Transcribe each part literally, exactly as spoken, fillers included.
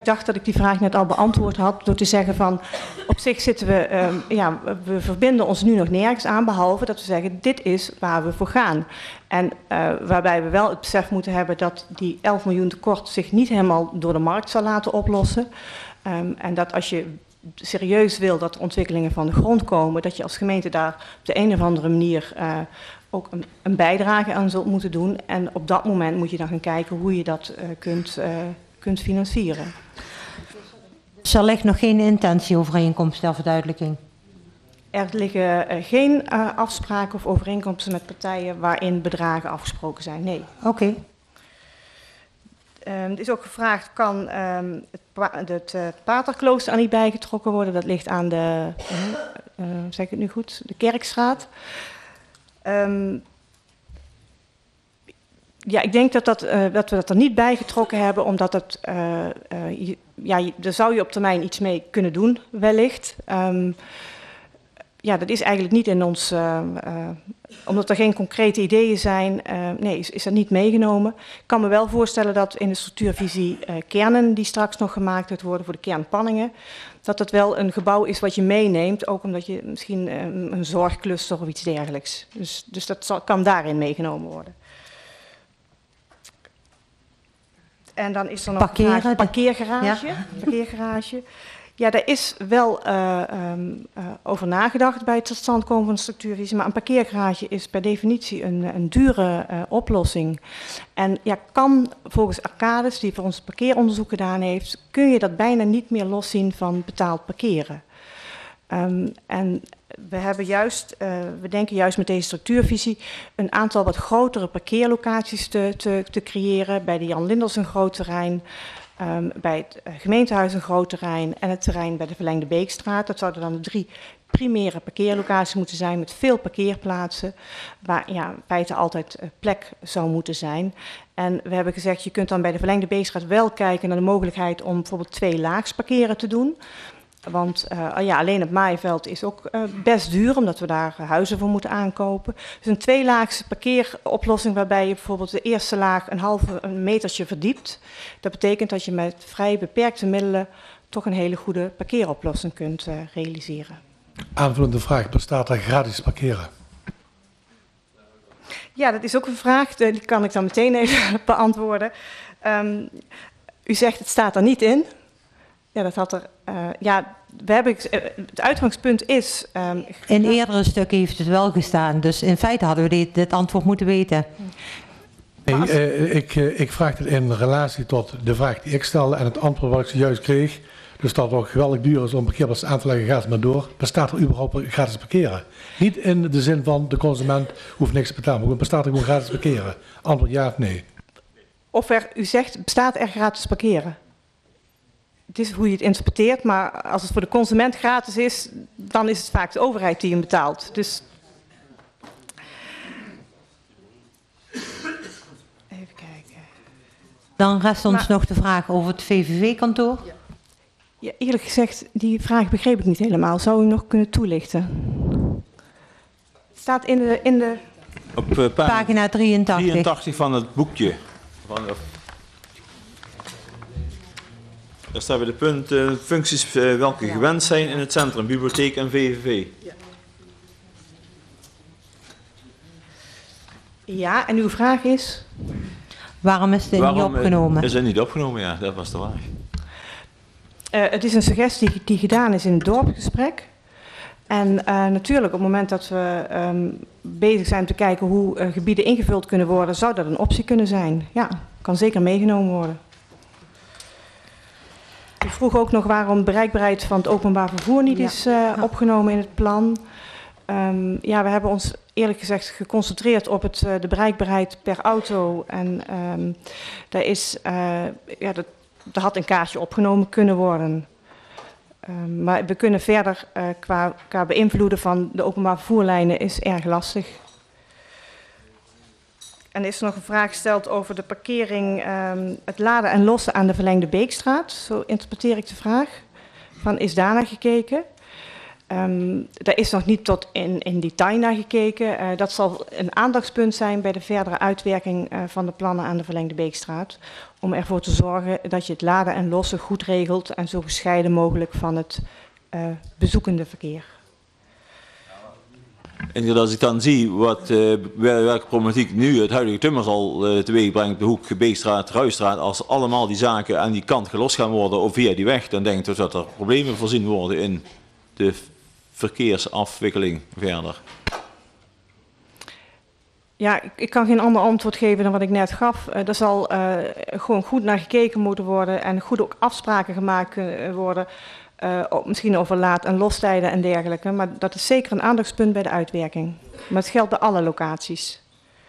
Ik dacht dat ik die vraag net al beantwoord had door te zeggen van op zich zitten we, um, ja, we verbinden ons nu nog nergens aan behalve dat we zeggen dit is waar we voor gaan. En uh, waarbij we wel het besef moeten hebben dat die elf miljoen tekort zich niet helemaal door de markt zal laten oplossen. Um, en dat als je serieus wil dat ontwikkelingen van de grond komen, dat je als gemeente daar op de een of andere manier uh, ook een, een bijdrage aan zult moeten doen. En op dat moment moet je dan gaan kijken hoe je dat uh, kunt, uh, kunt financieren. Dus er ligt nog geen intentieovereenkomst ter verduidelijking? Er liggen uh, geen uh, afspraken of overeenkomsten met partijen waarin bedragen afgesproken zijn, nee. Oké. Okay. Um, er is ook gevraagd, kan um, het, pa het uh, Paterklooster aan niet bijgetrokken worden? Dat ligt aan de, uh, uh, zeg ik het nu goed, de Kerkstraat. Um, ja, ik denk dat, dat, uh, dat we dat er niet bijgetrokken hebben, omdat het, uh, uh, je, ja, daar zou je op termijn iets mee kunnen doen, wellicht. Um, ja, dat is eigenlijk niet in ons, uh, uh, omdat er geen concrete ideeën zijn, uh, nee, is, is dat niet meegenomen. Ik kan me wel voorstellen dat in de structuurvisie uh, kernen die straks nog gemaakt worden voor de kernpanningen, dat dat wel een gebouw is wat je meeneemt, ook omdat je misschien uh, een zorgcluster of iets dergelijks. Dus, dus dat zal, kan daarin meegenomen worden. En dan is er nog Parkeren, een parkeergarage. Ja. parkeergarage. Ja, daar is wel uh, um, uh, over nagedacht bij het tot stand komen van de structuurvisie. Maar een parkeergarage is per definitie een, een dure uh, oplossing. En ja, kan volgens Arcades, die voor ons parkeeronderzoek gedaan heeft, kun je dat bijna niet meer loszien van betaald parkeren. Um, en we hebben juist, uh, we denken juist met deze structuurvisie een aantal wat grotere parkeerlocaties te, te, te creëren. Bij de Jan Linders een groot terrein. Um, bij het uh, gemeentehuis een groot terrein en het terrein bij de Verlengde Beekstraat. Dat zouden dan de drie primaire parkeerlocaties moeten zijn met veel parkeerplaatsen, waar ja, in feite altijd uh, plek zou moeten zijn. En we hebben gezegd, je kunt dan bij de Verlengde Beekstraat wel kijken naar de mogelijkheid om bijvoorbeeld twee laags parkeren te doen. Want uh, ja, alleen het Maaiveld is ook uh, best duur, omdat we daar uh, huizen voor moeten aankopen. Dus een tweelaagse parkeeroplossing waarbij je bijvoorbeeld de eerste laag een half een metertje verdiept. Dat betekent dat je met vrij beperkte middelen toch een hele goede parkeeroplossing kunt uh, realiseren. Aanvullende vraag, bestaat er gratis parkeren? Ja, dat is ook een vraag, die kan ik dan meteen even beantwoorden. Um, u zegt het staat er niet in. Ja, dat had er. Uh, ja, we hebben, uh, het uitgangspunt is. Um, in eerdere stukken heeft het wel gestaan, dus in feite hadden we dit, dit antwoord moeten weten. Nee, uh, ik, uh, ik vraag het in relatie tot de vraag die ik stelde en het antwoord wat ik zojuist kreeg. Dus dat het toch geweldig duur is om parkeerplaatsen aan te leggen, gaat het maar door. Bestaat er überhaupt gratis parkeren? Niet in de zin van de consument hoeft niks te betalen, maar bestaat er gewoon gratis parkeren? Antwoord ja of nee? Of er, u zegt, bestaat er gratis parkeren? Het is hoe je het interpreteert, maar als het voor de consument gratis is, dan is het vaak de overheid die hem betaalt. Dus even kijken. Dan rest ons maar, nog de vraag over het V V V-kantoor. Ja. Ja, eerlijk gezegd, die vraag begreep ik niet helemaal. Zou u nog kunnen toelichten? Het staat in de... In de... Op uh, pagina, pagina drieëntachtig. drieëntachtig van het boekje. Van, uh, daar staan we de punten, uh, functies uh, welke gewend zijn in het centrum, bibliotheek en V V V. Ja. Ja, en uw vraag is? Waarom is dit Waarom niet opgenomen? Is het niet opgenomen? Ja, dat was de vraag. Uh, het is een suggestie die gedaan is in het dorpsgesprek. En uh, natuurlijk, op het moment dat we um, bezig zijn te kijken hoe uh, gebieden ingevuld kunnen worden, zou dat een optie kunnen zijn. Ja, kan zeker meegenomen worden. Ik vroeg ook nog waarom bereikbaarheid van het openbaar vervoer niet ja. is uh, ja. opgenomen in het plan. Um, ja, we hebben ons eerlijk gezegd geconcentreerd op het, uh, de bereikbaarheid per auto. En um, daar is, uh, ja, dat, er had een kaartje opgenomen kunnen worden. Um, maar we kunnen verder uh, qua, qua beïnvloeden van de openbaar vervoerlijnen is erg lastig. En er is nog een vraag gesteld over de parkering, um, het laden en lossen aan de Verlengde Beekstraat. Zo interpreteer ik de vraag. Van, is daarnaar gekeken? Um, daar is nog niet tot in, in detail naar gekeken. Uh, dat zal een aandachtspunt zijn bij de verdere uitwerking uh, van de plannen aan de Verlengde Beekstraat. Om ervoor te zorgen dat je het laden en lossen goed regelt en zo gescheiden mogelijk van het uh, bezoekende verkeer. En als ik dan zie wat, uh, welke problematiek nu het huidige Tummers al uh, teweeg brengt, de hoek Beekstraat, Ruisstraat, als allemaal die zaken aan die kant gelost gaan worden of via die weg, dan denk ik dus dat er problemen voorzien worden in de verkeersafwikkeling verder. Ja, ik, ik kan geen ander antwoord geven dan wat ik net gaf. Uh, er zal uh, gewoon goed naar gekeken moeten worden en goed ook afspraken gemaakt kunnen worden. Uh, misschien over laad- en lostijden en dergelijke. Maar dat is zeker een aandachtspunt bij de uitwerking. Maar het geldt bij alle locaties.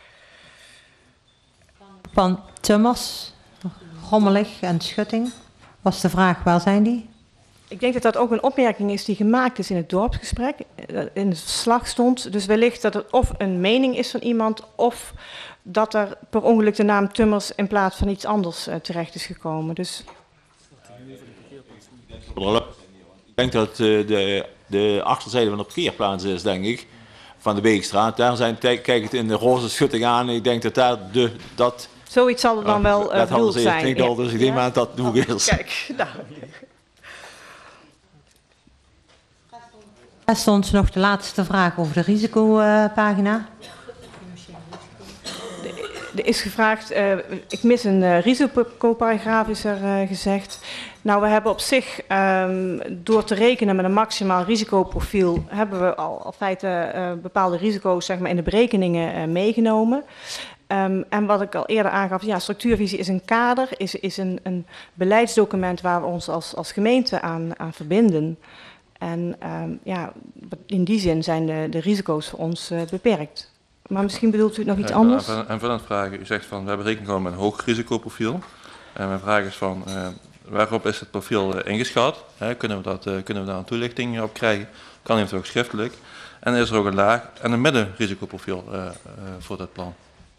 Van Tummers, Rommelig en Schutting. Was de vraag, waar zijn die? Ik denk dat dat ook een opmerking is die gemaakt is in het dorpsgesprek. In het verslag stond. Dus wellicht dat het of een mening is van iemand, of dat er per ongeluk de naam Tummers in plaats van iets anders uh, terecht is gekomen. Dus... Ik denk dat uh, de, de achterzijde van de parkeerplaats is, denk ik, van de Beekstraat. Daar zijn, kijk het in de roze schutting aan. Ik denk dat daar de, dat... Zoiets zal het dan uh, wel uh, bedoeld zijn. Al, dus ik denk ja? maar dat het nog is. Kijk, nou... Er stond nog de laatste vraag over de risicopagina. Er is gevraagd, uh, ik mis een uh, risicoparagraaf, is er uh, gezegd. Nou, we hebben op zich, um, door te rekenen met een maximaal risicoprofiel, hebben we al, al feite uh, bepaalde risico's zeg maar, in de berekeningen uh, meegenomen. Um, en wat ik al eerder aangaf, ja, structuurvisie is een kader, is, is een, een beleidsdocument waar we ons als, als gemeente aan, aan verbinden. En um, ja, in die zin zijn de, de risico's voor ons uh, beperkt. Maar misschien bedoelt u nog iets ja, anders? En van, van het vragen, u zegt van we hebben rekening gehouden met een hoog risicoprofiel. En mijn vraag is van uh, waarop is het profiel uh, ingeschat? He, kunnen, we dat, uh, kunnen we daar een toelichting op krijgen? Kan eventueel ook schriftelijk. En is er ook een laag en een middenrisicoprofiel uh, uh, voor dat plan?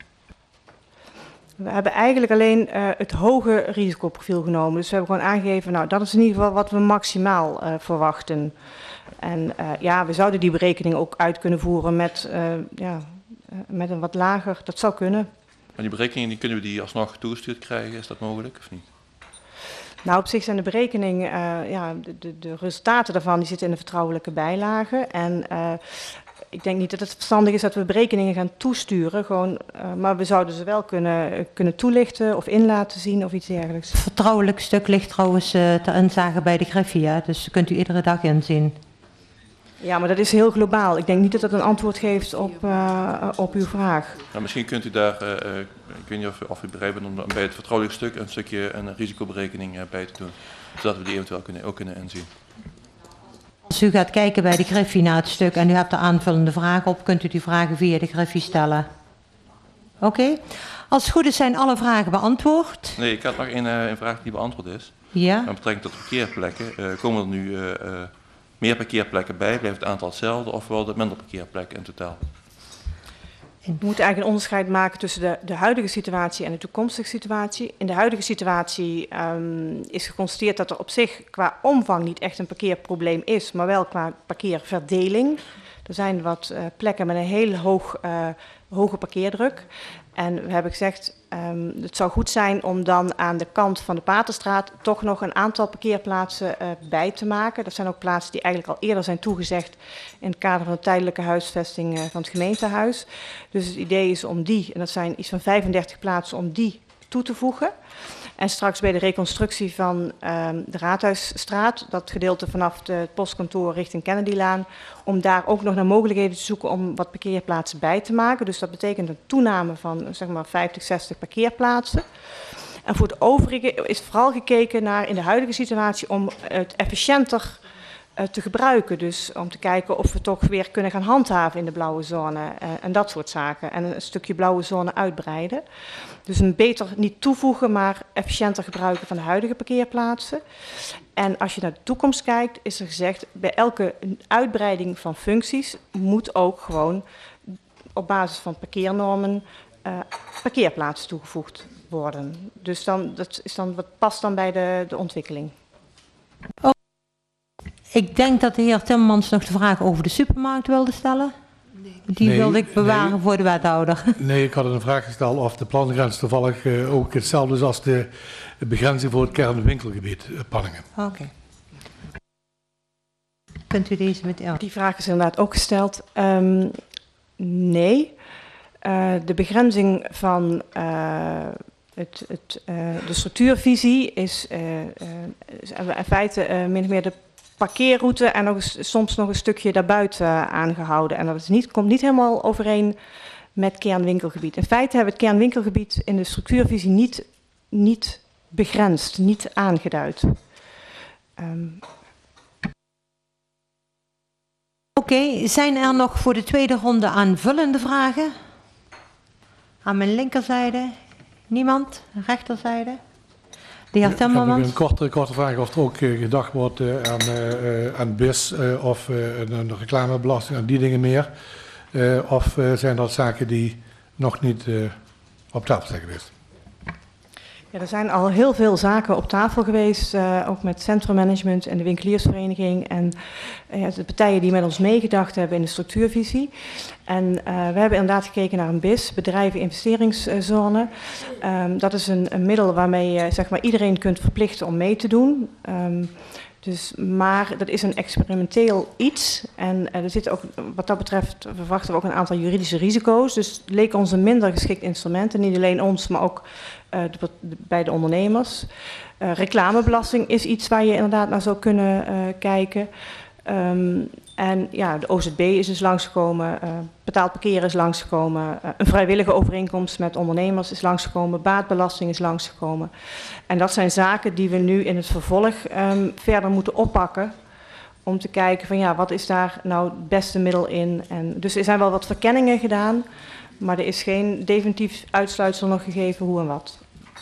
We hebben eigenlijk alleen uh, het hoge risicoprofiel genomen. Dus we hebben gewoon aangegeven, nou dat is in ieder geval wat we maximaal uh, verwachten. En uh, ja, we zouden die berekening ook uit kunnen voeren met, uh, ja, uh, met een wat lager, dat zou kunnen. Maar die berekeningen, die kunnen we die alsnog toegestuurd krijgen, is dat mogelijk of niet? Nou, op zich zijn de berekeningen, uh, ja, de, de, de resultaten daarvan die zitten in de vertrouwelijke bijlagen. En uh, ik denk niet dat het verstandig is dat we berekeningen gaan toesturen, gewoon, uh, maar we zouden ze wel kunnen, kunnen toelichten of in laten zien of iets dergelijks. Het vertrouwelijk stuk ligt trouwens uh, ter inzage bij de Griffia, dus kunt u iedere dag inzien. Ja, maar dat is heel globaal. Ik denk niet dat dat een antwoord geeft op, uh, op uw vraag. Nou, misschien kunt u daar, uh, uh, ik weet niet of, of u bereid bent om bij het vertrouwelijk stuk een stukje een risicoberekening uh, bij te doen, zodat we die eventueel kunnen, ook kunnen inzien. Als u gaat kijken bij de Griffie naar het stuk en u hebt er aanvullende vragen op, kunt u die vragen via de Griffie stellen. Oké. Okay. Als het goed is zijn alle vragen beantwoord. Nee, ik had nog een, uh, een vraag die beantwoord is. Ja. Met betrekking tot parkeerplekken. Uh, komen er nu uh, uh, meer parkeerplekken bij? Blijft het aantal hetzelfde of worden er minder parkeerplekken in totaal? We moeten eigenlijk een onderscheid maken tussen de, de huidige situatie en de toekomstige situatie. In de huidige situatie um, is geconstateerd dat er op zich qua omvang niet echt een parkeerprobleem is, maar wel qua parkeerverdeling. Er zijn wat uh, plekken met een heel hoog, uh, hoge parkeerdruk. En we hebben gezegd, um, het zou goed zijn om dan aan de kant van de Paterstraat toch nog een aantal parkeerplaatsen uh, bij te maken. Dat zijn ook plaatsen die eigenlijk al eerder zijn toegezegd in het kader van de tijdelijke huisvesting uh, van het gemeentehuis. Dus het idee is om die, en dat zijn iets van vijfendertig plaatsen, om die toe te voegen. En straks bij de reconstructie van um, de Raadhuisstraat, dat gedeelte vanaf het postkantoor richting Kennedylaan, om daar ook nog naar mogelijkheden te zoeken om wat parkeerplaatsen bij te maken. Dus dat betekent een toename van zeg maar vijftig, zestig parkeerplaatsen. En voor het overige is vooral gekeken naar in de huidige situatie om het efficiënter uh, te gebruiken. Dus om te kijken of we toch weer kunnen gaan handhaven in de blauwe zone uh, en dat soort zaken. En een stukje blauwe zone uitbreiden. Dus een beter niet toevoegen, maar efficiënter gebruiken van de huidige parkeerplaatsen. En als je naar de toekomst kijkt, is er gezegd, bij elke uitbreiding van functies moet ook gewoon op basis van parkeernormen uh, parkeerplaatsen toegevoegd worden. Dus dan, dat is dan, wat past dan bij de, de ontwikkeling. Ik denk dat de heer Timmermans nog de vraag over de supermarkt wilde stellen. Die Nee, wilde ik bewaren nee. voor de wethouder. Nee, ik had een vraag gesteld of de plangrens toevallig uh, ook hetzelfde is als de begrenzing voor het kernwinkelgebied uh, Panningen. Oké. Okay. Kunt u deze met... Ja. Die vraag is inderdaad ook gesteld. Um, nee. Uh, de begrenzing van uh, het, het, uh, de structuurvisie is, uh, uh, is in feite uh, min of meer de parkeerroute en nog eens, soms nog een stukje daarbuiten uh, aangehouden. En dat is niet, komt niet helemaal overeen met kernwinkelgebied. In feite hebben we het kernwinkelgebied in de structuurvisie niet, niet begrensd, niet aangeduid. Um, Oké, okay, zijn er nog voor de tweede ronde aanvullende vragen? Aan mijn linkerzijde? Niemand? Rechterzijde? De heer Timmermans? Ik heb een korte, korte vraag of er ook uh, gedacht wordt uh, aan, uh, aan B I S uh, of uh, een reclamebelasting, aan die dingen meer. Uh, of uh, zijn dat zaken die nog niet uh, op tafel zijn geweest? Ja, er zijn al heel veel zaken op tafel geweest, uh, ook met centrummanagement en de winkeliersvereniging en uh, de partijen die met ons meegedacht hebben in de structuurvisie. En uh, we hebben inderdaad gekeken naar een B I S, bedrijven investeringszone. Um, dat is een, een middel waarmee je zeg maar, iedereen kunt verplichten om mee te doen. Um, Dus, maar dat is een experimenteel iets en uh, er zitten ook, wat dat betreft verwachten we ook een aantal juridische risico's. Dus het leek ons een minder geschikt instrument, en niet alleen ons, maar ook uh, de, de, bij de ondernemers. Uh, reclamebelasting is iets waar je inderdaad naar zou kunnen uh, kijken. Um, en ja, de O Z B is dus langsgekomen, uh, betaald parkeren is langsgekomen, uh, een vrijwillige overeenkomst met ondernemers is langsgekomen, baatbelasting is langsgekomen. En dat zijn zaken die we nu in het vervolg um, verder moeten oppakken om te kijken van ja, wat is daar nou het beste middel in. En dus er zijn wel wat verkenningen gedaan, maar er is geen definitief uitsluitsel nog gegeven hoe en wat.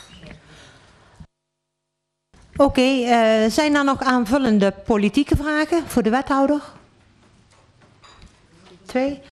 Oké, okay, uh, zijn er nog aanvullende politieke vragen voor de wethouder? Twee.